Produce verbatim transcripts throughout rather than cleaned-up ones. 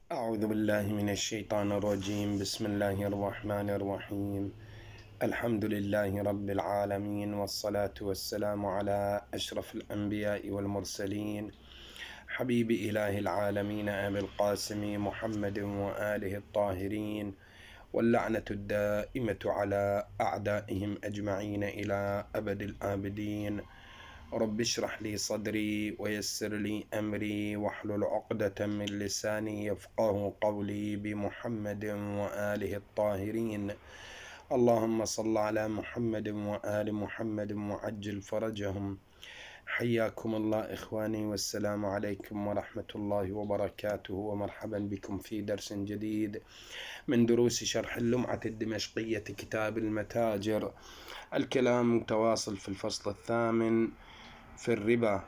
أعوذ بالله من الشيطان الرجيم. بسم الله الرحمن الرحيم. الحمد لله رب العالمين، والصلاة والسلام على أشرف الأنبياء والمرسلين، حبيب إله العالمين أبي القاسم محمد وآله الطاهرين، واللعنة الدائمة على أعدائهم أجمعين إلى أبد الآبدين. رب اشرح لي صدري ويسر لي أمري واحلل عقدة من لساني يفقه قولي، بمحمد وآله الطاهرين. اللهم صل على محمد وآل محمد وعجل فرجهم. حياكم الله إخواني، والسلام عليكم ورحمة الله وبركاته، ومرحبا بكم في درس جديد من دروس شرح اللمعة الدمشقية كتاب المتاجر. الكلام متواصل في الفصل الثامن في الربا.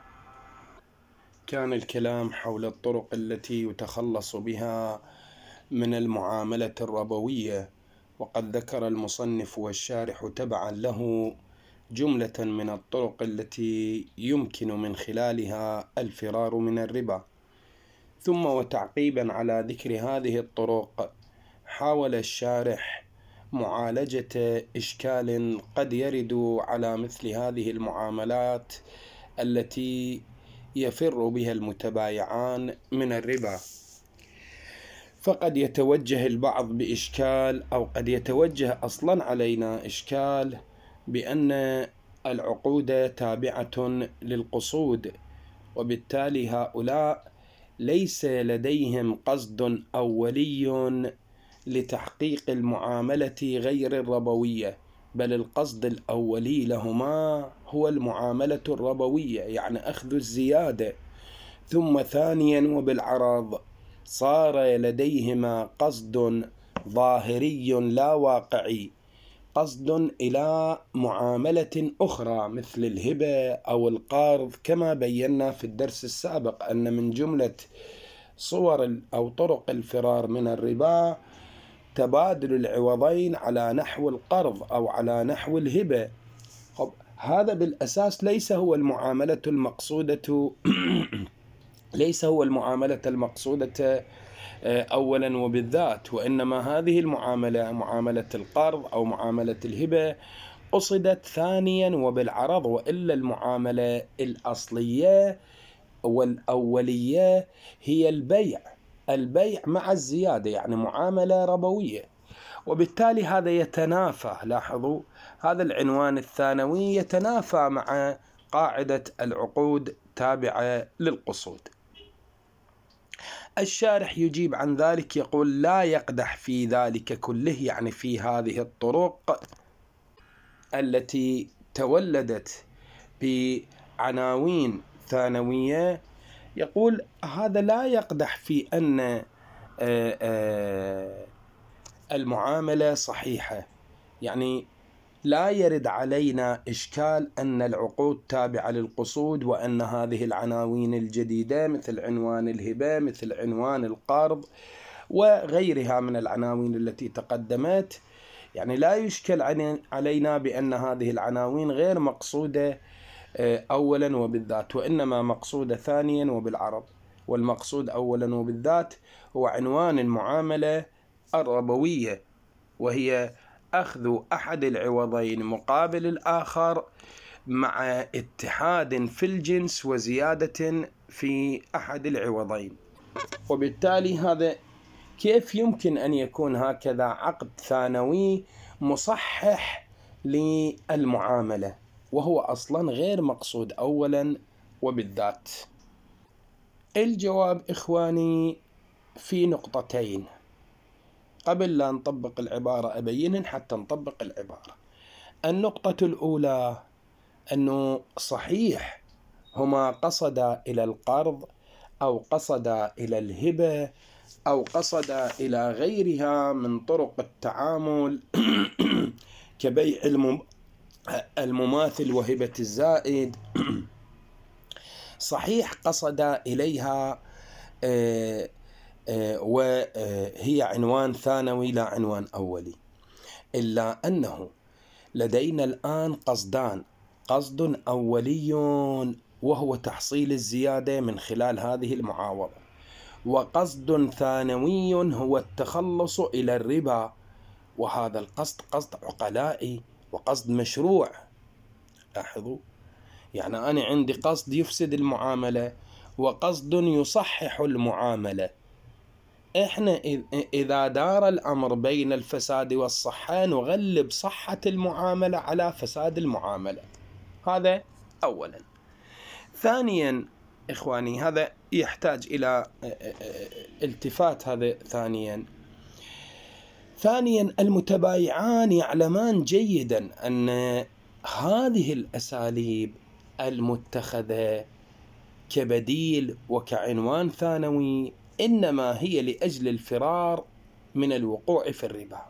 كان الكلام حول الطرق التي يتخلص بها من المعاملة الربوية، وقد ذكر المصنف والشارح تبعا له جملة من الطرق التي يمكن من خلالها الفرار من الربا. ثم وتعقيبا على ذكر هذه الطرق، حاول الشارح معالجة إشكال قد يرد على مثل هذه المعاملات التي يفر بها المتبايعان من الربا. فقد يتوجه البعض بإشكال، أو قد يتوجه أصلا علينا إشكال، بأن العقود تابعة للقصود، وبالتالي هؤلاء ليس لديهم قصد أولي لتحقيق المعاملة غير الربوية، بل القصد الأولي لهما هو المعاملة الربوية، يعني أخذ الزيادة. ثم ثانيا وبالعرض صار لديهما قصد ظاهري لا واقعي، قصد إلى معاملة أخرى مثل الهبة أو القرض، كما بينا في الدرس السابق أن من جملة صور أو طرق الفرار من الربا تبادل العوضين على نحو القرض أو على نحو الهبة. هذا بالأساس ليس هو المعاملة المقصودة ليس هو المعاملة المقصودة أولا وبالذات، وإنما هذه المعاملة معاملة القرض أو معاملة الهبة قصدت ثانيا وبالعرض، وإلا المعاملة الأصلية والأولية هي البيع البيع مع الزيادة، يعني معاملة ربوية. وبالتالي هذا يتنافى، لاحظوا هذا العنوان الثانوي يتنافى مع قاعدة العقود تابعة للقصود. الشارح يجيب عن ذلك، يقول لا يقدح في ذلك كله، يعني في هذه الطرق التي تولدت بعناوين ثانوية، يقول هذا لا يقدح في أن المعاملة صحيحة، يعني لا يرد علينا إشكال أن العقود تابعة للقصود، وأن هذه العناوين الجديدة مثل عنوان الهبة مثل عنوان القرض وغيرها من العناوين التي تقدمت، يعني لا يشكل علينا بأن هذه العناوين غير مقصودة أولا وبالذات، وإنما مقصودة ثانيا وبالعرض. والمقصود أولا وبالذات هو عنوان المعاملة الربوية، وهي أخذ أحد العوضين مقابل الآخر مع اتحاد في الجنس وزيادة في أحد العوضين. وبالتالي هذا كيف يمكن أن يكون هكذا عقد ثانوي مصحح للمعاملة وهو أصلا غير مقصود أولا وبالذات؟ الجواب إخواني في نقطتين. قبل لا نطبق العبارة أبينن حتى نطبق العبارة. النقطة الأولى أنه صحيح هما قصدا إلى القرض أو قصدا إلى الهبة أو قصدا إلى غيرها من طرق التعامل كبيع المماثل وهبة الزائد. صحيح قصدا إليها آه وهي عنوان ثانوي لا عنوان أولي، إلا أنه لدينا الآن قصدان: قصد أولي وهو تحصيل الزيادة من خلال هذه المعاوضة، وقصد ثانوي هو التخلص إلى الربا، وهذا القصد قصد عقلائي وقصد مشروع. لاحظوا، يعني أنا عندي قصد يفسد المعاملة وقصد يصحح المعاملة. إحنا إذا دار الأمر بين الفساد والصحة نغلب صحة المعاملة على فساد المعاملة. هذا أولا. ثانيا إخواني، هذا يحتاج إلى التفات. هذا ثانيا ثانيا المتبايعان يعلمان جيدا أن هذه الأساليب المتخذة كبديل وكعنوان ثانوي إنما هي لأجل الفرار من الوقوع في الربا،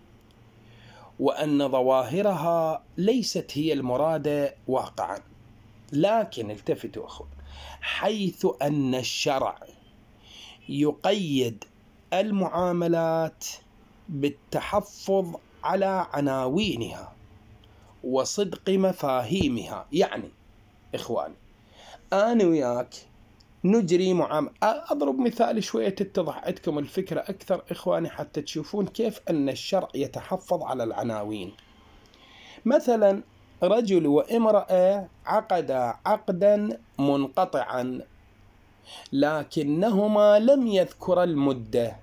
وأن ظواهرها ليست هي المرادة واقعا. لكن التفتوا أخوان، حيث أن الشرع يقيد المعاملات بالتحفظ على عناوينها وصدق مفاهيمها. يعني إخواني، أنا وياك نجري معاملة. أضرب مثال شوية تتضح عندكم الفكرة أكثر إخواني، حتى تشوفون كيف أن الشرع يتحفظ على العناوين. مثلا رجل وامرأة عقدا عقدا منقطعا، لكنهما لم يذكرا المدة.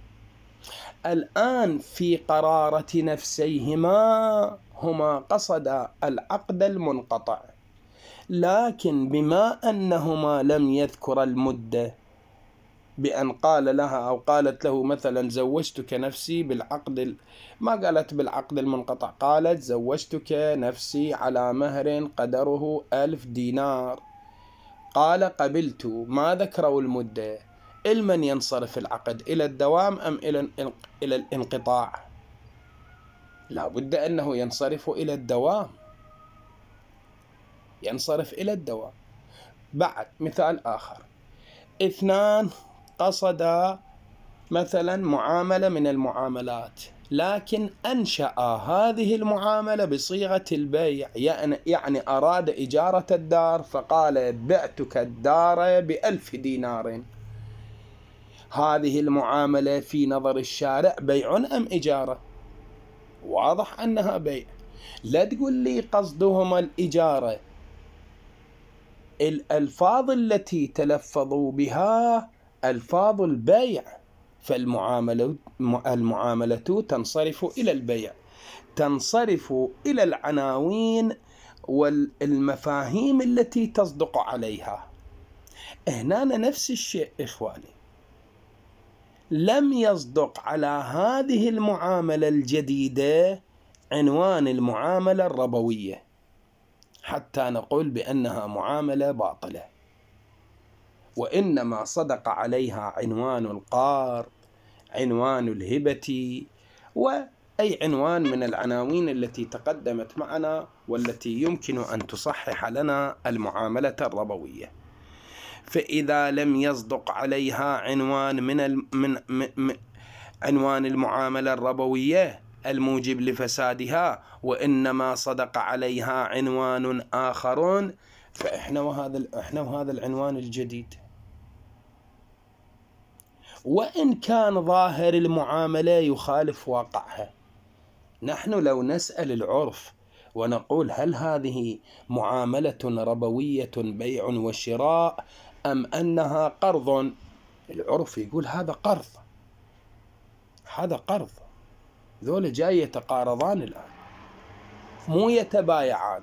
الآن في قرارة نفسيهما هما قصدا العقد المنقطع، لكن بما أنهما لم يذكرا المدة، بأن قال لها أو قالت له مثلا زوجتك نفسي بالعقد، ما قالت بالعقد المنقطع، قالت زوجتك نفسي على مهر قدره ألف دينار، قال قبلت، ما ذكروا المدة. المن ينصرف العقد؟ إلى الدوام أم إلى الانقطاع؟ لا بد أنه ينصرف إلى الدوام، ينصرف إلى الدوام. بعد مثال آخر، اثنان قصدا مثلا معاملة من المعاملات، لكن أنشأ هذه المعاملة بصيغة البيع، يعني أراد إجارة الدار فقال بعتك الدار بألف دينار. هذه المعاملة في نظر الشارع بيع أم إجارة؟ واضح أنها بيع. لا تقول لي قصدهما الإجارة. الألفاظ التي تلفظوا بها ألفاظ البيع، فالمعاملة المعاملة تنصرف إلى البيع، تنصرف إلى العناوين والمفاهيم التي تصدق عليها. هنا نفس الشيء إخواني، لم يصدق على هذه المعاملة الجديدة عنوان المعاملة الربوية حتى نقول بأنها معاملة باطلة، وإنما صدق عليها عنوان القار، عنوان الهبة، وأي عنوان من العناوين التي تقدمت معنا والتي يمكن أن تصحح لنا المعاملة الربوية. فإذا لم يصدق عليها عنوان من, من, من عنوان المعاملة الربوية الموجب لفسادها، وإنما صدق عليها عنوان آخر، فإحنا وهذا إحنا وهذا العنوان الجديد. وإن كان ظاهر المعاملة يخالف واقعها، نحن لو نسأل العرف ونقول هل هذه معاملة ربوية بيع وشراء أم أنها قرض، العرف يقول هذا قرض، هذا قرض، ذول جاي يتقارضان الآن مو يتبايعان.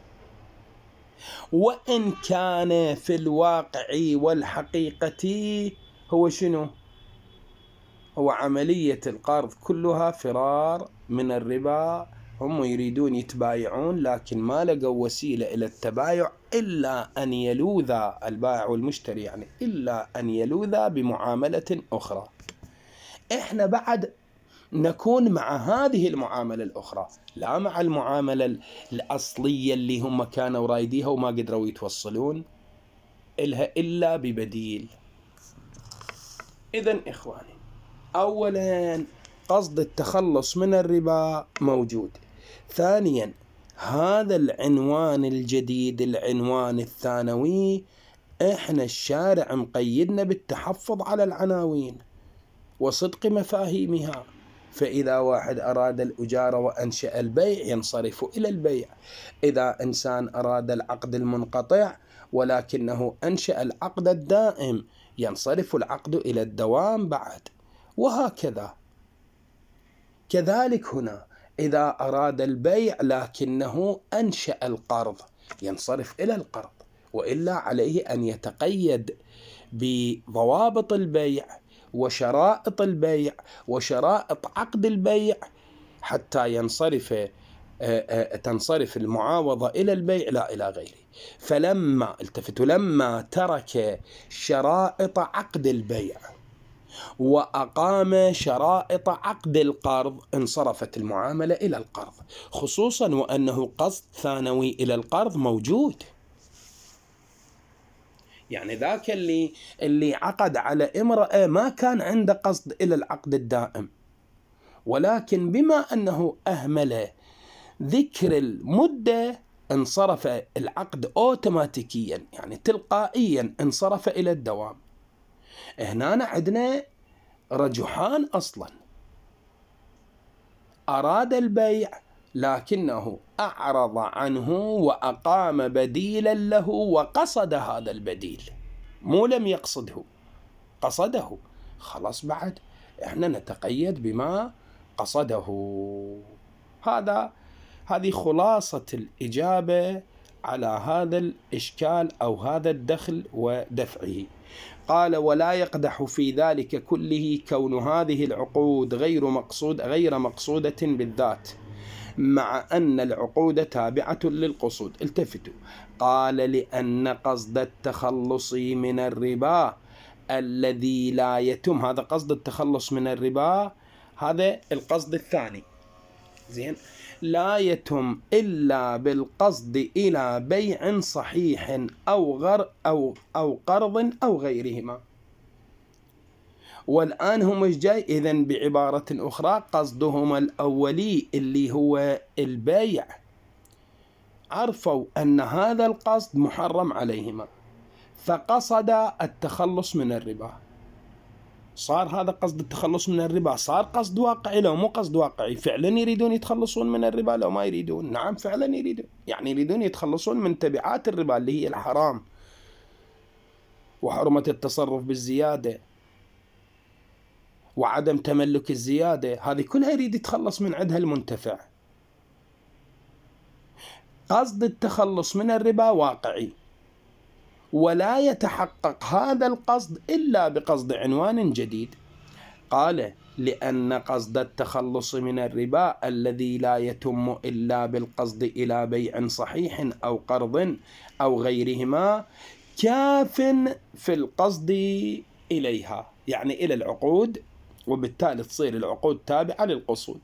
وإن كان في الواقع والحقيقة هو شنو؟ هو عملية القرض كلها فرار من الربا. هم يريدون يتبايعون لكن ما لقوا وسيلة إلى التبايع إلا أن يلوذ البائع والمشتري، يعني إلا أن يلوذ بمعاملة أخرى. إحنا بعد نكون مع هذه المعاملة الأخرى، لا مع المعاملة الأصلية اللي هم كانوا رايديها وما قدروا يتوصلون إلها إلا ببديل. إذن إخواني، أولا قصد التخلص من الربا موجود. ثانيا هذا العنوان الجديد، العنوان الثانوي، إحنا الشارع مقيدنا بالتحفظ على العناوين وصدق مفاهيمها، فإذا واحد أراد الأجارة وأنشأ البيع ينصرف إلى البيع، إذا إنسان أراد العقد المنقطع ولكنه أنشأ العقد الدائم ينصرف العقد إلى الدوام بعد، وهكذا. كذلك هنا إذا أراد البيع لكنه أنشأ القرض ينصرف إلى القرض، وإلا عليه أن يتقيد بضوابط البيع وشرائط البيع وشرائط عقد البيع حتى ينصرف تنصرف المعاوضة إلى البيع لا إلى غيره. فلما التفتوا لما ترك شرائط عقد البيع وأقام شرائط عقد القرض انصرفت المعاملة إلى القرض، خصوصا وأنه قصد ثانوي إلى القرض موجود. يعني ذاك اللي اللي عقد على امرأة ما كان عنده قصد إلى العقد الدائم، ولكن بما أنه أهمل ذكر المدة انصرف العقد أوتوماتيكيا، يعني تلقائيا انصرف إلى الدوام. هنا عندنا رجحان أصلا، أراد البيع لكنه أعرض عنه وأقام بديلا له وقصد هذا البديل، مو لم يقصده، قصده، خلاص بعد احنا نتقيد بما قصده. هذا هذه خلاصة الإجابة على هذا الإشكال أو هذا الدخل ودفعه. قال: ولا يقدح في ذلك كله كون هذه العقود غير مقصود غير مقصودة بالذات، مع أن العقود تابعة للقصود. التفتوا، قال: لأن قصد التخلص من الربا الذي لا يتم، هذا قصد التخلص من الربا، هذا القصد الثاني، زين، لا يتم إلا بالقصد إلى بيع صحيح أو غر أو أو قرض أو غيرهما. والآن هم ايش جاي؟ إذن بعبارة أخرى قصدهما الأولي اللي هو البيع، عرفوا أن هذا القصد محرم عليهما فقصد التخلص من الربا، صار هذا قصد التخلص من الربا صار قصد واقعي لو مو قصد واقعي. فعلا يريدون يتخلصون من الربا لو ما يريدون؟ نعم فعلا يريدون، يعني يريدون يتخلصون من تبعات الربا اللي هي الحرام وحرمة التصرف بالزيادة وعدم تملك الزيادة، هذه كلها يريد يتخلص من عندها المنتفع. قصد التخلص من الربا واقعي، ولا يتحقق هذا القصد إلا بقصد عنوان جديد. قال: لأن قصد التخلص من الربا الذي لا يتم إلا بالقصد إلى بيع صحيح أو قرض أو غيرهما كاف في القصد إليها، يعني إلى العقود، وبالتالي تصير العقود تابعة للقصود.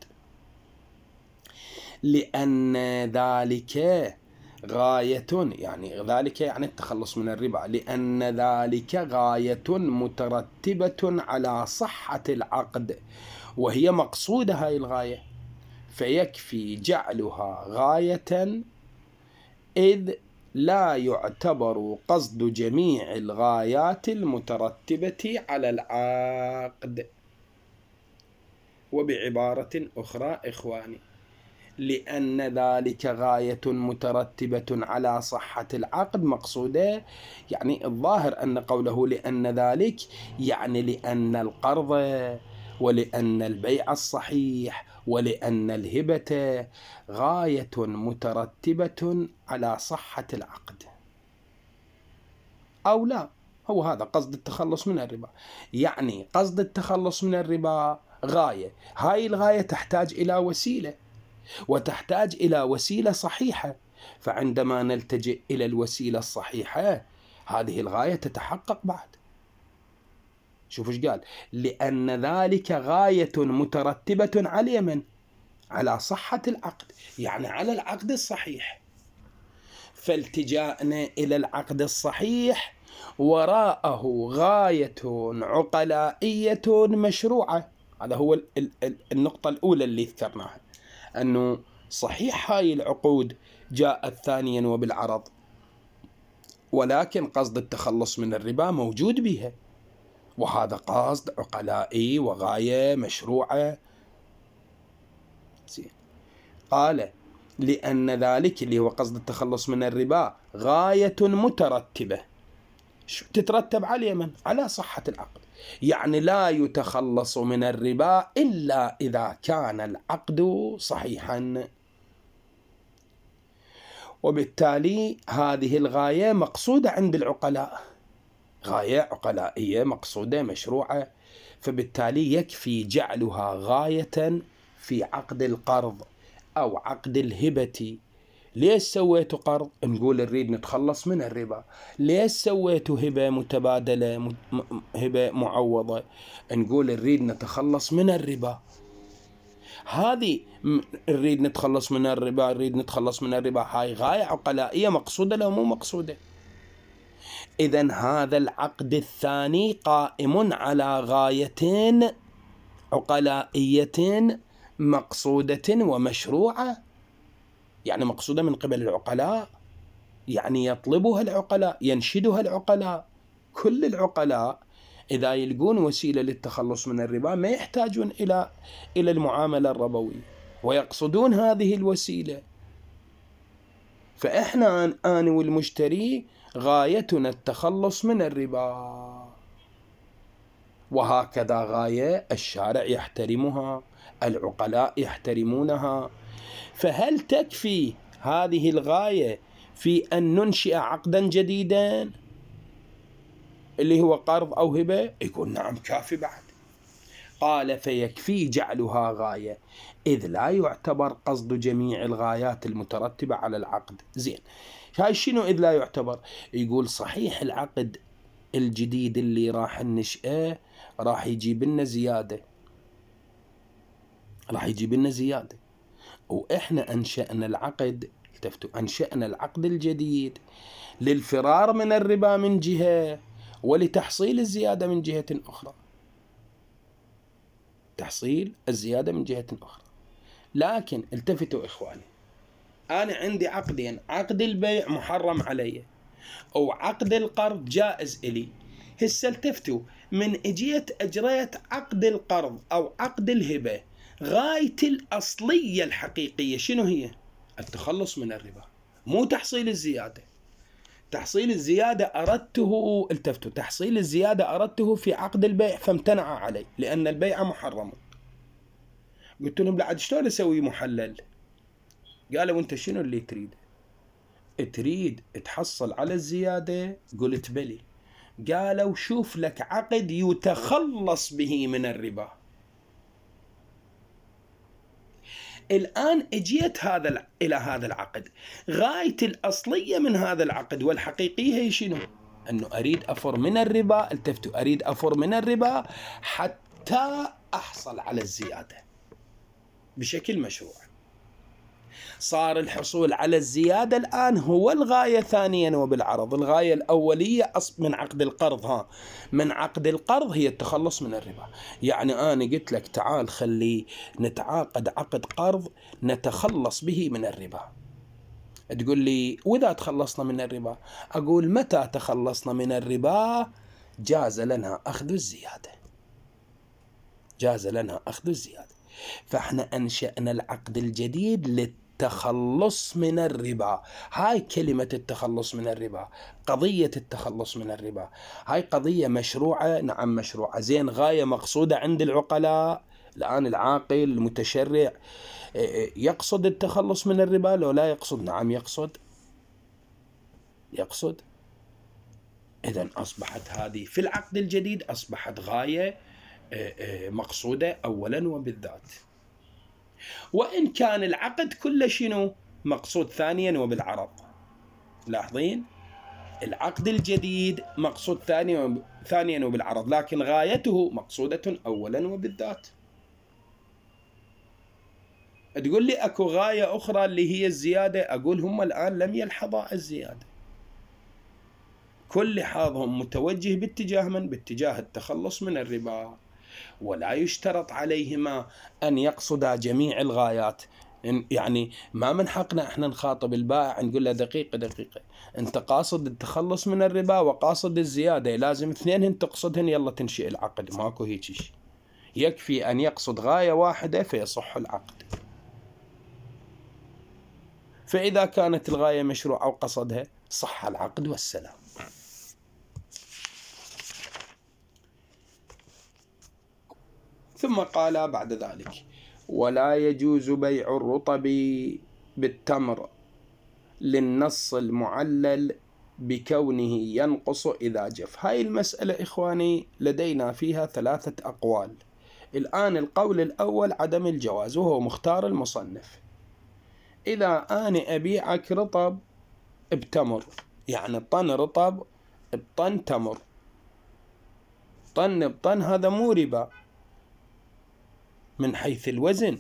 لأن ذلك غاية، يعني ذلك يعني التخلص من الربا، لأن ذلك غاية مترتبة على صحة العقد، وهي مقصودة هاي الغاية، فيكفي جعلها غاية إذ لا يعتبر قصد جميع الغايات المترتبة على العقد. وبعبارة أخرى إخواني، لأن ذلك غاية مترتبة على صحة العقد مقصودة، يعني الظاهر أن قوله لأن ذلك يعني لأن القرض ولأن البيع الصحيح ولأن الهبة غاية مترتبة على صحة العقد، أو لا، هو هذا قصد التخلص من الربا. يعني قصد التخلص من الربا غاية، هاي الغاية تحتاج إلى وسيلة، وتحتاج إلى وسيلة صحيحة، فعندما نلتجئ إلى الوسيلة الصحيحة هذه الغاية تتحقق بعد. شوف ايش قال: لأن ذلك غاية مترتبة على من؟ على صحة العقد، يعني على العقد الصحيح. فالتجاءنا إلى العقد الصحيح وراءه غاية عقلائية مشروعة. هذا هو النقطة الأولى اللي ذكرناها، أنه صحيح هاي العقود جاءت ثانيا وبالعرض، ولكن قصد التخلص من الربا موجود بها، وهذا قصد عقلائي وغاية مشروعة. قال لأن ذلك اللي هو قصد التخلص من الربا غاية مترتبة، تترتب على من؟ على صحة العقد، يعني لا يتخلص من الربا إلا إذا كان العقد صحيحا. وبالتالي هذه الغاية مقصودة عند العقلاء، غاية عقلائية مقصودة مشروعة، فبالتالي يكفي جعلها غاية في عقد القرض أو عقد الهبة. ليش سويتوا قرض؟ نقول نريد نتخلص من الربا. ليش سويتوا هبة متبادلة، هبة معوضة؟ نقول نريد نتخلص من الربا. هذه نريد نتخلص من الربا، نريد نتخلص من الربا، هاي غاية عقلائية مقصودة لو مو مقصودة. إذن هذا العقد الثاني قائم على غايتين عقلائيتين مقصودة ومشروعة، يعني مقصودة من قبل العقلاء، يعني يطلبها العقلاء، ينشدها العقلاء. كل العقلاء إذا يلقون وسيلة للتخلص من الربا ما يحتاجون إلى إلى المعاملة الربوية، ويقصدون هذه الوسيلة. فإحنا أنا والمشتري غايتنا التخلص من الربا، وهكذا غاية الشارع يحترمها، العقلاء يحترمونها. فهل تكفي هذه الغاية في أن ننشئ عقدا جديدا اللي هو قرض أو هبة؟ يقول نعم كافي بعد. قال فيكفي جعلها غاية إذ لا يعتبر قصد جميع الغايات المترتبة على العقد. زين، هاي شنو إذ لا يعتبر؟ يقول صحيح العقد الجديد اللي راح ننشئه راح يجيب لنا زيادة، راح يجيب لنا زيادة، وإحنا أنشأنا العقد، التفتوا، أنشأنا العقد الجديد للفرار من الربا من جهة، ولتحصيل الزيادة من جهة أخرى، تحصيل الزيادة من جهة أخرى. لكن التفتوا إخواني، أنا عندي عقدين، عقد البيع محرم علي أو عقد القرض جائز إلي. هسه التفتوا، من اجيت أجريت عقد القرض أو عقد الهبة، غايتي الأصلية الحقيقية شنو هي؟ التخلص من الربا، مو تحصيل الزيادة. تحصيل الزيادة أردته، التفتوا، تحصيل الزيادة أردته في عقد البيع فامتنع علي لأن البيع محرم. قلت لهم بعد شلون أسوي محلل؟ قالوا أنت شنو اللي تريد؟ تريد تحصل على الزيادة؟ قلت بلي. قالوا شوف لك عقد يتخلص به من الربا. الآن اجيت هذا إلى هذا العقد، غايتي الأصلية من هذا العقد والحقيقية هي شنو؟ أنه أريد أفر من الربا، التفتوا، أريد أفر من الربا حتى أحصل على الزيادة بشكل مشروع. صار الحصول على الزيادة الآن هو الغاية ثانيا وبالعرض. الغاية الأولية من عقد القرض، ها من عقد القرض هي التخلص من الربا. يعني أنا قلت لك تعال خلي نتعاقد عقد قرض نتخلص به من الربا. تقول لي وإذا تخلصنا من الربا؟ أقول متى تخلصنا من الربا جاز لنا أخذ الزيادة، جاز لنا أخذ الزيادة. فإحنا أنشأنا العقد الجديد للتخلص من الربا. هاي كلمة التخلص من الربا، قضية التخلص من الربا، هاي قضية مشروعة. نعم مشروعة. زين، غاية مقصودة عند العقلاء. الآن العاقل المتشرع يقصد التخلص من الربا لو لا يقصد؟ نعم يقصد، يقصد. إذن أصبحت هذه في العقد الجديد أصبحت غاية مقصودة أولا وبالذات. وإن كان العقد كله شنو؟ مقصود ثانيا وبالعرض. لاحظين؟ العقد الجديد مقصود ثانيا ثانيا وبالعرض، لكن غايته مقصودة أولا وبالذات. تقول لي أكو غاية أخرى اللي هي الزيادة؟ أقول هم الآن لم يلحظوا الزيادة، كل لحاظهم متوجه باتجاه من؟ باتجاه التخلص من الربا، ولا يشترط عليهما أن يقصدا جميع الغايات. يعني ما من حقنا احنا نخاطب البائع نقول له دقيقة دقيقة، انت قاصد التخلص من الربا وقاصد الزيادة، لازم اثنينهن تقصدهن يلا تنشئ العقد. ماكو هيك شيء، يكفي ان يقصد غاية واحدة فيصح العقد. فإذا كانت الغاية مشروعة وقصدها صح العقد والسلام. ثم قال بعد ذلك: ولا يجوز بيع الرطب بالتمر للنص المعلل بكونه ينقص إذا جف. هاي المسألة إخواني لدينا فيها ثلاثة أقوال. الآن القول الأول عدم الجواز، وهو مختار المصنف. إذا أنا أبيعك رطب بتمر، يعني طن رطب بطن تمر، طن بطن، هذا مو ربا من حيث الوزن.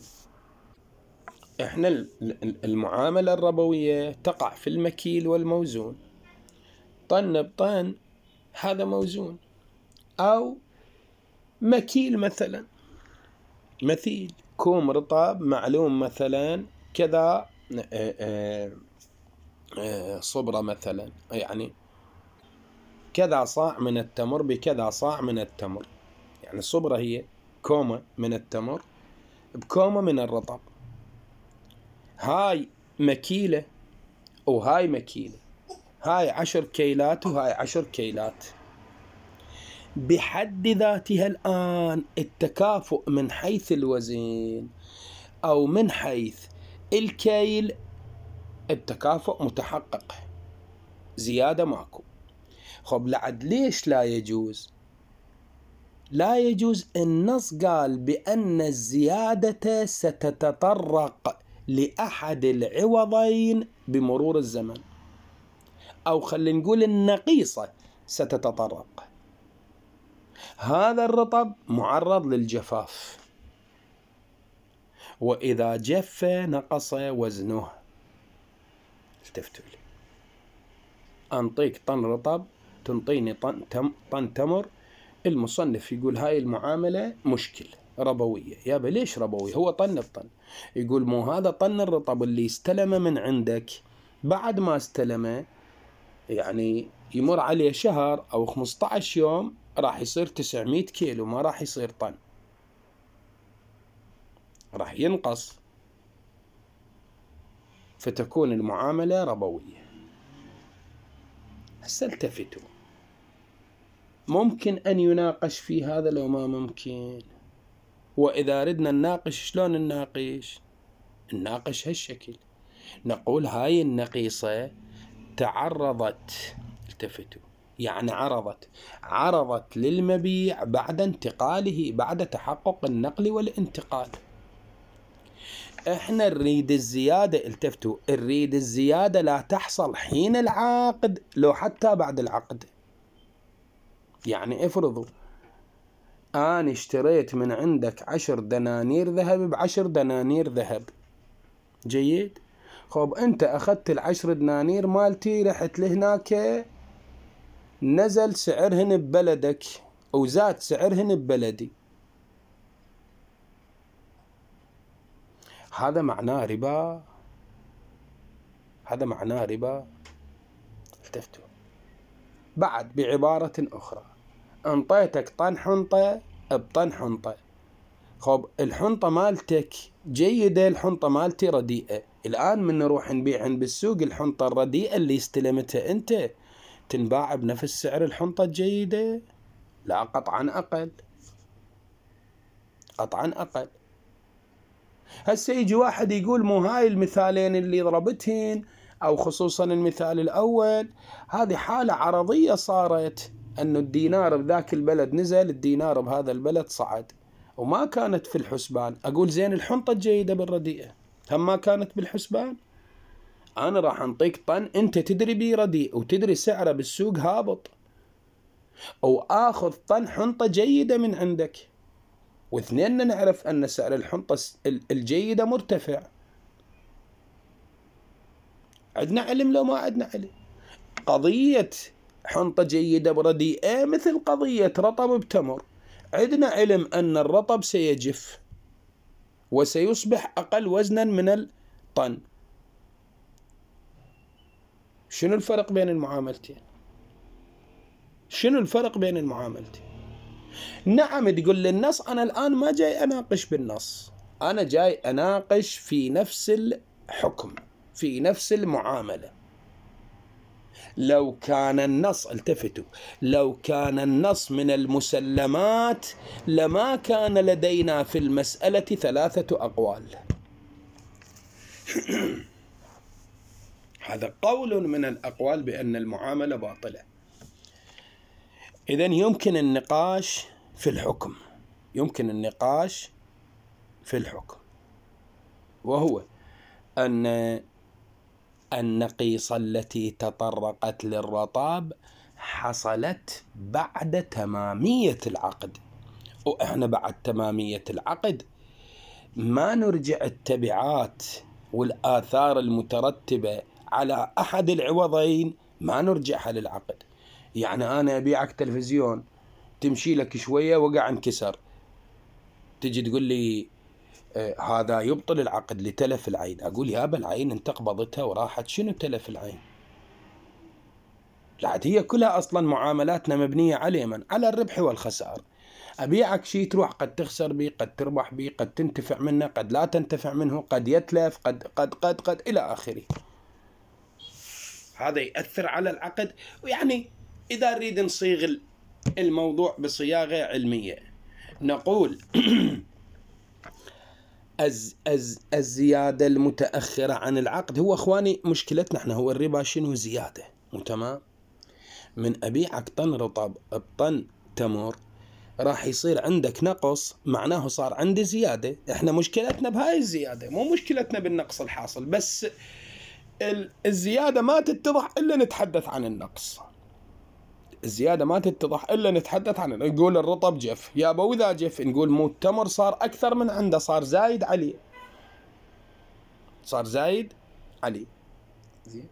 احنا المعاملة الربوية تقع في المكيل والموزون. طن بطن هذا موزون، أو مكيل مثلا، مثيل كوم رطب معلوم مثلا كذا صبرة مثلا، يعني كذا صاع من التمر بكذا صاع من التمر. يعني الصبرة هي كومة من التمر بكومة من الرطب. هاي مكيلة وهاي مكيلة، هاي عشر كيلات وهاي عشر كيلات. بحد ذاتها الآن التكافؤ من حيث الوزن أو من حيث الكيل التكافؤ متحقق، زيادة ماكو. خب لعد ليش لا يجوز؟ لا يجوز، النص قال بأن الزيادة ستتطرق لأحد العوضين بمرور الزمن، أو خلينا نقول النقيصة ستتطرق. هذا الرطب معرض للجفاف، وإذا جف نقص وزنه. التفتوا لي، أنطيك طن رطب تنطيني طن, تم طن تمر. المصنف يقول هاي المعاملة مشكل ربوية. يابا ليش ربوي؟ هو طن بطن. يقول مو هذا طن الرطب اللي استلمه من عندك، بعد ما استلمه يعني يمر عليه شهر أو خمسة عشر يوم راح يصير تسعمائة كيلو، ما راح يصير طن، راح ينقص، فتكون المعاملة ربوية. هسه التفتوا، ممكن أن يناقش في هذا لو ما ممكن؟ وإذا ردنا نناقش شلون نناقش؟ نناقش هالشكل، نقول هاي النقيصة تعرضت، التفتوا، يعني عرضت عرضت للمبيع بعد انتقاله، بعد تحقق النقل والانتقال. احنا نريد الزيادة، التفتوا، نريد الزيادة لا تحصل حين العقد، لو حتى بعد العقد. يعني افرضوا أنا اشتريت من عندك عشر دنانير ذهب بعشر دنانير ذهب، جيد؟ خب أنت أخذت العشر دنانير مالتي، رحت لهناك نزل سعرهن ببلدك وزاد سعرهن ببلدي، هذا معناه ربا، هذا معناه ربا. التفتوا. بعد بعبارة أخرى، انطيتك طن حنطة بطن حنطة، خب الحنطة مالتك جيدة، الحنطة مالتي رديئة. الآن من نروح نبيعن بالسوق الحنطة الرديئة اللي استلمتها أنت تنباع بنفس سعر الحنطة الجيدة؟ لا، قطعا أقل، قطعا أقل. هسه يجي واحد يقول مو هاي المثالين اللي ضربتهن، أو خصوصا المثال الأول، هذه حالة عرضية صارت، أنه الدينار بذاك البلد نزل، الدينار بهذا البلد صعد، وما كانت في الحسبان. أقول زين الحنطة الجيدة بالرديئة هم ما كانت بالحسبان؟ أنا راح أنطيك طن أنت تدري بيه رديء وتدري سعره بالسوق هابط، أو آخذ طن حنطة جيدة من عندك، واثنين نعرف أن سعر الحنطة الجيدة مرتفع. عندنا علم لو ما عندنا علم؟ قضية حنطة جيدة برديئة مثل قضية رطب بتمر، عندنا علم أن الرطب سيجف وسيصبح أقل وزنا من الطن. شنو الفرق بين المعاملتين؟ شنو الفرق بين المعاملتين؟ نعم، تقول للنص أنا الآن ما جاي أناقش بالنص، أنا جاي أناقش في نفس الحكم، في نفس المعاملة. لو كان النص، التفتوا، لو كان النص من المسلمات لما كان لدينا في المسألة ثلاثة أقوال. هذا قول من الأقوال بأن المعاملة باطلة. إذن يمكن النقاش في الحكم، يمكن النقاش في الحكم، وهو أن النقيصة التي تطرقت للرطاب حصلت بعد تمامية العقد، وإحنا بعد تمامية العقد ما نرجع التبعات والآثار المترتبة على أحد العوضين ما نرجعها للعقد. يعني أنا أبيعك تلفزيون، تمشي لك شوية وقع انكسر، تجي تقول لي آه هذا يبطل العقد لتلف العين. أقول يابا العين انت قبضتها وراحت، شنو تلف العين؟ لا، هي كلها أصلا معاملاتنا مبنية على من؟ على الربح والخسارة. أبيعك شيء تروح قد تخسر به، قد تربح به، قد تنتفع منه، قد لا تنتفع منه، قد يتلف، قد قد قد قد إلى آخره. هذا يأثر على العقد. ويعني إذا نريد نصيغ الموضوع بصياغة علمية نقول أز أز الزيادة المتأخرة عن العقد، هو أخواني مشكلتنا احنا هو الربا شنو؟ زيادة. تمام؟ من أبيعك طن رطب بطن تمر راح يصير عندك نقص، معناه صار عندي زيادة. احنا مشكلتنا بهاي الزيادة، مو مشكلتنا بالنقص الحاصل. بس الزيادة ما تتضح إلا نتحدث عن النقص. الزيادة ما تتضح إلا نتحدث عن، نقول الرطب جف يابا، وإذا جف نقول مو التمر صار أكثر من عنده، صار زايد عليه، صار زايد عليه. زين.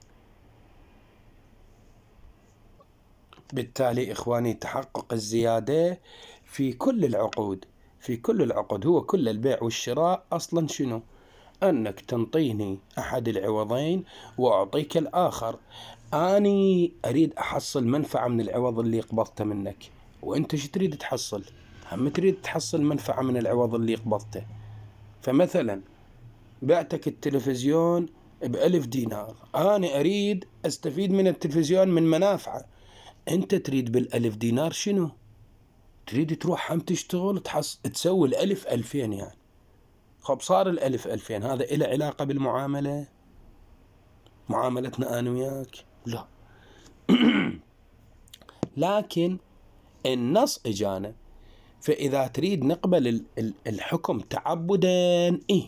بالتالي إخواني تحقق الزيادة في كل العقود، في كل العقود، هو كل البيع والشراء أصلا شنو؟ أنك تنطيني أحد العوضين وأعطيك الآخر. أني أريد أحصل منفعة من العوض اللي قبضته منك، وأنت شو تريد تحصل؟ هم تريد تحصل منفعة من العوض اللي قبضته. فمثلا بعتك التلفزيون بألف دينار، أنا أريد أستفيد من التلفزيون من منافعه، أنت تريد بالألف دينار شنو؟ تريد تروح هم تشتغل تحص تسوي الألف ألفين يعني. خب صار الألف ألفين، هذا إله علاقة بالمعاملة؟ معاملتنا أنا وياك؟ لا. لكن النص إجانا، فإذا تريد نقبل الحكم تعبدا إيه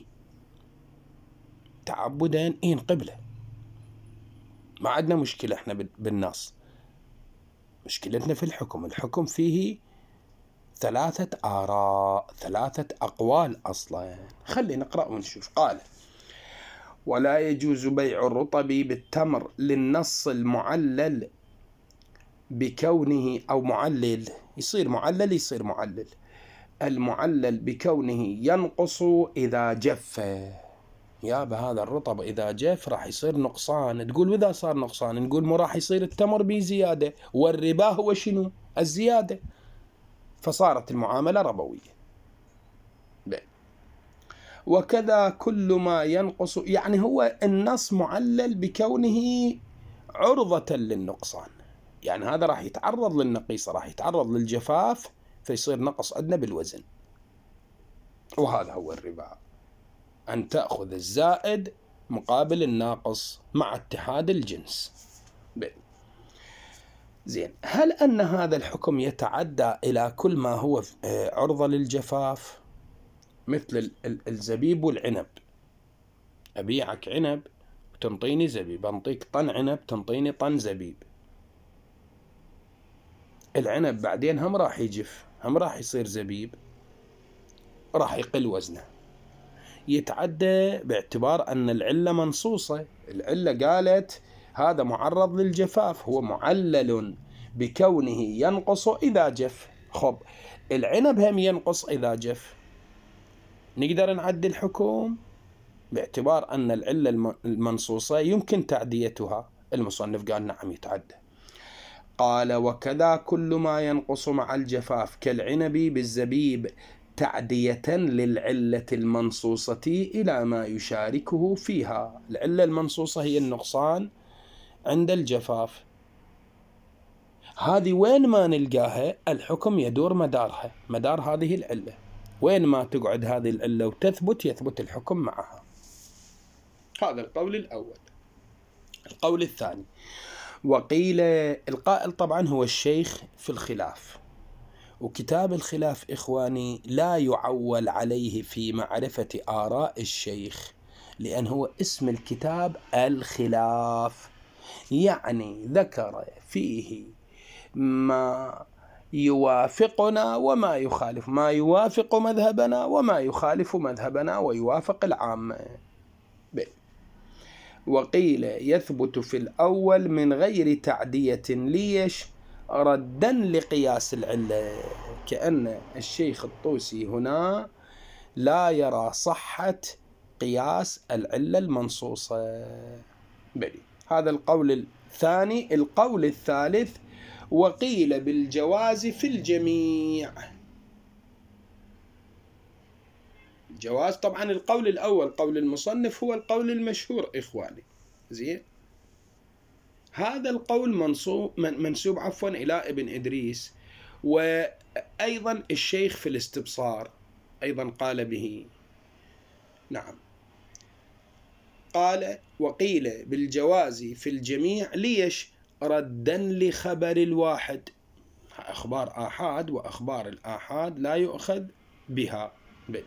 تعبدا إيه نقبله، ما عندنا مشكلة إحنا بالنص. مشكلتنا في الحكم. الحكم فيه ثلاثة آراء، ثلاثة أقوال أصلا. خلي نقرأ ونشوف. قال: ولا يجوز بيع الرطب بالتمر للنص المعلل بكونه، أو معلل، يصير معلل يصير معلل، المعلل بكونه ينقص إذا جف. يابا هذا الرطب إذا جف راح يصير نقصان. تقول وإذا صار نقصان نقول مو راح يصير التمر بزيادة، والربا هو شنو؟ الزيادة. فصارت المعاملة ربوية. بي. وكذا كل ما ينقص، يعني هو النص معلل بكونه عرضة للنقصان، يعني هذا راح يتعرض للنقيصة، راح يتعرض للجفاف، فيصير نقص أدنى بالوزن. وهذا هو الربا، أن تأخذ الزائد مقابل الناقص مع اتحاد الجنس. بي. زين. هل أن هذا الحكم يتعدى إلى كل ما هو عرضة للجفاف؟ مثل الزبيب والعنب. أبيعك عنب وتنطيني زبيب، أنطيك طن عنب تنطيني طن زبيب. العنب بعدين هم راح يجف، هم راح يصير زبيب، راح يقل وزنه. يتعدى باعتبار أن العلة منصوصة. العلة قالت هذا معرض للجفاف، هو معلل بكونه ينقص إذا جف. خب العنب هم ينقص إذا جف، نقدر نعدي الحكم باعتبار أن العلة المنصوصة يمكن تعديتها. المصنف قال نعم يتعدى. قال وكذا كل ما ينقص مع الجفاف كالعنب بالزبيب تعدية للعلة المنصوصة إلى ما يشاركه فيها. العلة المنصوصة هي النقصان عند الجفاف، هذه وين ما نلقاها الحكم يدور مدارها، مدار هذه العلة، وين ما تقعد هذه العلة وتثبت يثبت الحكم معها. هذا القول الأول. القول الثاني، وقيل، القائل طبعا هو الشيخ في الخلاف، وكتاب الخلاف إخواني لا يعول عليه في معرفة آراء الشيخ، لأن هو اسم الكتاب الخلاف، يعني ذكر فيه ما يوافقنا وما يخالف، ما يوافق مذهبنا وما يخالف مذهبنا ويوافق العامة. وقيل يثبت في الأول من غير تعدية، ليش؟ ردا لقياس العلة، كأن الشيخ الطوسي هنا لا يرى صحة قياس العلة المنصوصة. بلي هذا القول الثاني. القول الثالث، وقيل بالجواز في الجميع. الجواز طبعا القول الأول قول المصنف هو القول المشهور إخواني، زين. هذا القول منصوب منسوب عفوا إلى ابن إدريس، وأيضا الشيخ في الاستبصار أيضا قال به. نعم، قال وقيل بالجواز في الجميع، ليش؟ ردا لخبر الواحد. أخبار آحاد، وأخبار الآحاد لا يؤخذ بها. بل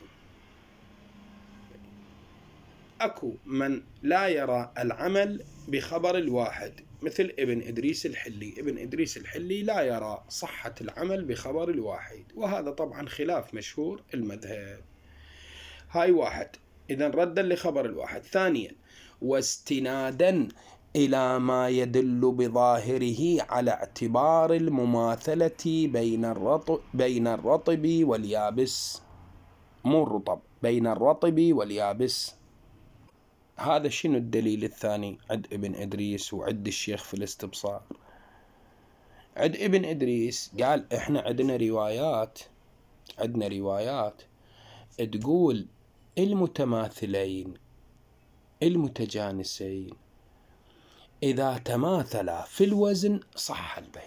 أكو من لا يرى العمل بخبر الواحد مثل ابن إدريس الحلي. ابن إدريس الحلي لا يرى صحة العمل بخبر الواحد، وهذا طبعا خلاف مشهور المذهب. هاي واحد، إذن ردا لخبر الواحد. ثانيا، واستنادا إلى ما يدل بظاهره على اعتبار المماثلة بين الرطب بين الرطب واليابس، مو الرطب، بين الرطب واليابس. هذا شنو الدليل الثاني؟ عند ابن إدريس وعند الشيخ في الاستبصار. عند ابن إدريس قال احنا عندنا روايات عندنا روايات تقول المتماثلين المتجانسين إذا تماثلا في الوزن صح البيع.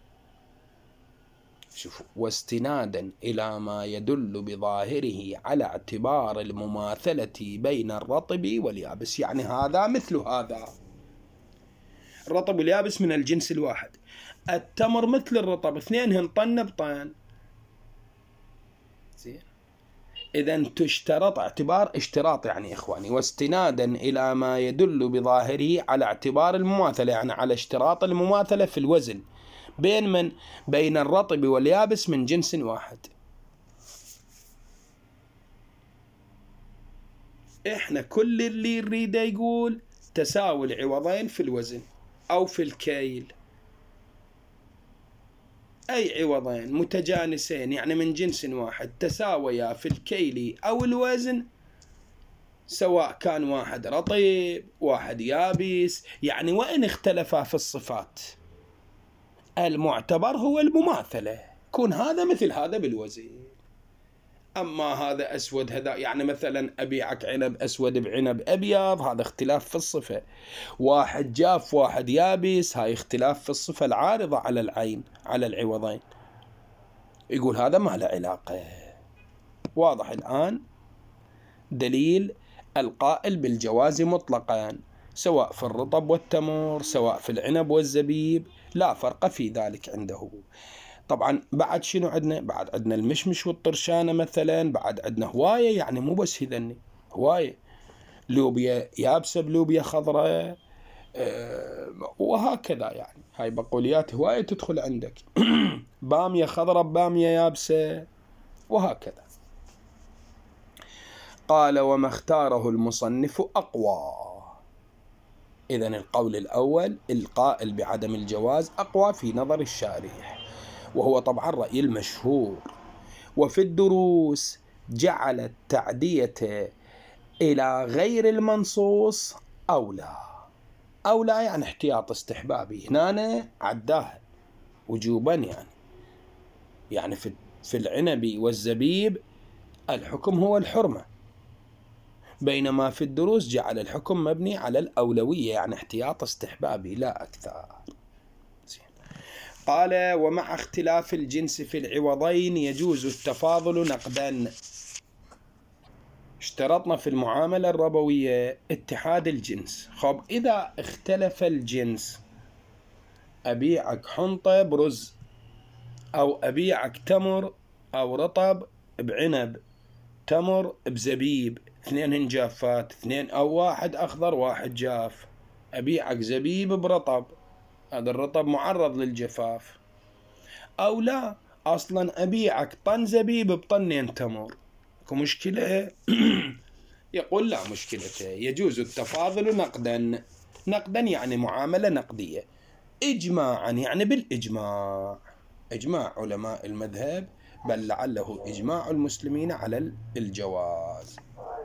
شوفوا، واستنادا إلى ما يدل بظاهره على اعتبار المماثلة بين الرطب واليابس، يعني هذا مثل هذا، الرطب واليابس من الجنس الواحد. التمر مثل الرطب، اثنينهن طن بطن. زين، إذن تشترط اعتبار اشتراط يعني إخواني، واستنادا إلى ما يدل بظاهره على اعتبار المماثلة، يعني على اشتراط المماثلة في الوزن بين من؟ بين الرطب واليابس من جنس واحد. احنا كل اللي نريده يقول تساوي العوضين في الوزن أو في الكيل، أي عوضين متجانسين يعني من جنس واحد تساويا في الكيل أو الوزن، سواء كان واحد رطب واحد يابس، يعني وإن اختلفا في الصفات المعتبر هو المماثلة، كون هذا مثل هذا بالوزن. أما هذا أسود هذا، يعني مثلا أبيعك عنب أسود بعنب أبيض، هذا اختلاف في الصفة. واحد جاف واحد يابس، هاي اختلاف في الصفة العارضة على العين على العوضين. يقول هذا ما له علاقة. واضح الآن دليل القائل بالجواز مطلقا، سواء في الرطب والتمر سواء في العنب والزبيب، لا فرق في ذلك عنده. طبعا بعد شنو عندنا؟ بعد عندنا المشمش والطرشانة مثلا، بعد عندنا هواية، يعني مو بس هذني، هواية لوبيا يابسة بلوبيا خضراء، أه وهكذا، يعني هاي بقوليات هواية تدخل عندك بامية خضراء بامية يابسة وهكذا. قال وما اختاره المصنف أقوى. إذن القول الأول القائل بعدم الجواز أقوى في نظر الشارح، وهو طبعا رأي المشهور. وفي الدروس جعل التعدية إلى غير المنصوص أولى. أولى يعني احتياط استحبابي، هنا عداها وجوبا، يعني يعني في في العنب والزبيب الحكم هو الحرمة، بينما في الدروس جعل الحكم مبني على الأولوية، يعني احتياط استحبابي لا أكثر. قال: ومع اختلاف الجنس في العوضين يجوز التفاضل نقدا. اشترطنا في المعاملة الربوية اتحاد الجنس. خب إذا اختلف الجنس، أبيعك حنطة برز، أو أبيعك تمر أو رطب بعنب، تمر بزبيب، اثنين جافات، اثنين أو واحد أخضر واحد جاف. أبيعك زبيب برطب، هذا الرطب معرض للجفاف. أو لا، أصلا أبيعك طن زبيب بطنين تمر، مشكلة؟ يقول لا مشكلة، يجوز التفاضل نقدا. نقدا يعني معاملة نقدية، إجماعا يعني بالإجماع، إجماع علماء المذهب، بل لعله إجماع المسلمين على الجواز.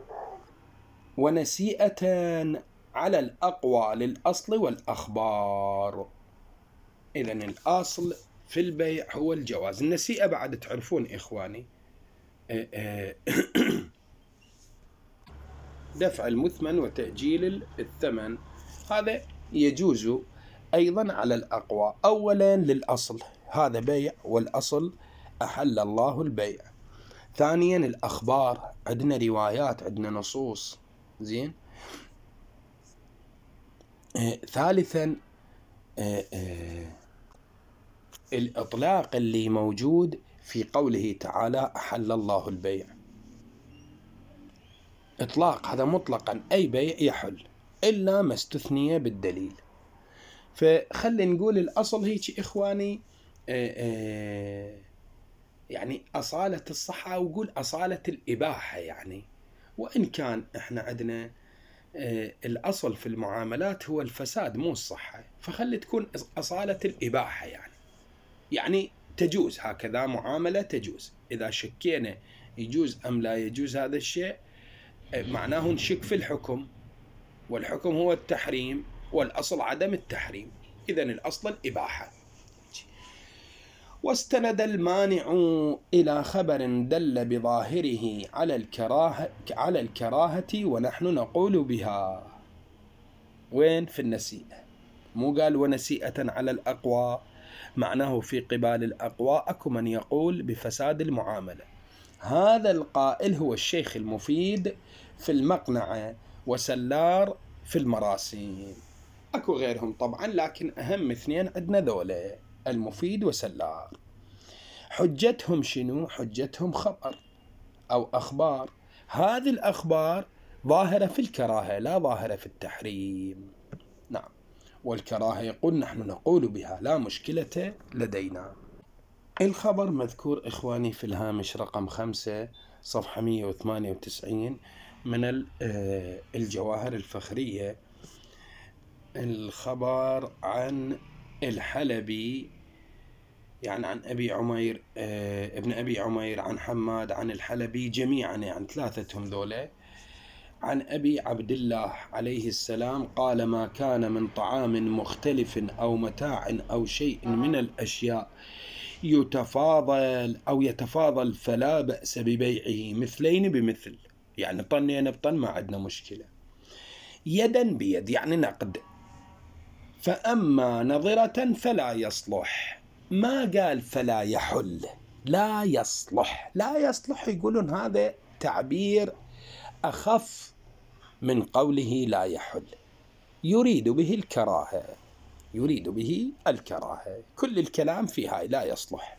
ونسيئة على الأقوى للأصل والأخبار. إذن الأصل في البيع هو الجواز. النسيئة بعد تعرفون إخواني دفع المثمن وتأجيل الثمن، هذا يجوز أيضا على الأقوى. أولا للأصل، هذا بيع والأصل أحل الله البيع. ثانيا الأخبار، عندنا روايات، عندنا نصوص، زين. آه ثالثا آه آه الإطلاق اللي موجود في قوله تعالى أحل الله البيع، إطلاق، هذا مطلقا أي بيع يحل إلا ما استثني بالدليل. فخلي نقول الأصل هيك إخواني آآ آآ يعني أصالة الصحة، وقول أصالة الإباحة، يعني وإن كان إحنا عندنا الأصل في المعاملات هو الفساد مو الصحة، فخلي تكون أصالة الإباحة، يعني يعني تجوز هكذا معاملة، تجوز. إذا شكينا يجوز أم لا يجوز هذا الشيء، معناه نشك في الحكم، والحكم هو التحريم والأصل عدم التحريم، إذن الأصل الإباحة. واستند المانع إلى خبر دل بظاهره على الكراهة على الكراهة ونحن نقول بها. وين؟ في النسيئة، مو قال ونسيئة على الأقوى، معناه في قبال الأقوى أكو من يقول بفساد المعاملة. هذا القائل هو الشيخ المفيد في المقنعة، وسلار في المراسيم. أكو غيرهم طبعا، لكن أهم اثنين عندنا ذولا، المفيد وسلار. حجتهم شنو؟ حجتهم خبر أو أخبار، هذه الأخبار ظاهرة في الكراهة لا ظاهرة في التحريم. نعم، والكراهة يقول نحن نقول بها لا مشكلة لدينا. الخبر مذكور إخواني في الهامش رقم خمسة صفحة مئة وثمانية وتسعين من الجواهر الفخرية. الخبر عن الحلبي، يعني عن أبي عمير ابن أبي عمير، عن حماد، عن الحلبي، جميعا يعني ثلاثتهم ذولا. عن أبي عبد الله عليه السلام قال: ما كان من طعام مختلف أو متاع أو شيء من الأشياء يتفاضل أو يتفاضل فلا بأس ببيعه مثلين بمثل، يعني طنين بطن ما عندنا مشكلة، يدا بيد يعني نقد. فأما نظرة فلا يصلح، ما قال فلا يحل، لا يصلح. لا يصلح يقولون هذا تعبير أخف من قوله لا يحل، يريد به الكراهة، يريد به الكراهة. كل الكلام في هاي لا يصلح.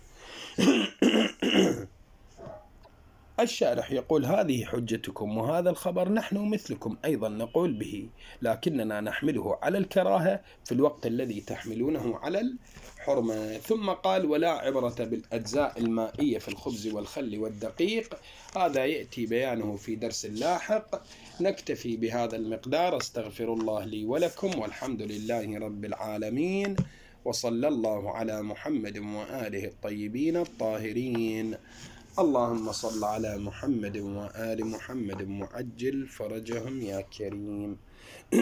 الشارح يقول: هذه حجتكم، وهذا الخبر نحن مثلكم أيضا نقول به، لكننا نحمله على الكراهة في الوقت الذي تحملونه على الحرمة. ثم قال: ولا عبرة بالأجزاء المائية في الخبز والخل والدقيق، هذا يأتي بيانه في درس لاحق. نكتفي بهذا المقدار. استغفر الله لي ولكم، والحمد لله رب العالمين، وصلى الله على محمد وآله الطيبين الطاهرين. اللهم صل على محمد وآل محمد وعجل فرجهم يا كريم.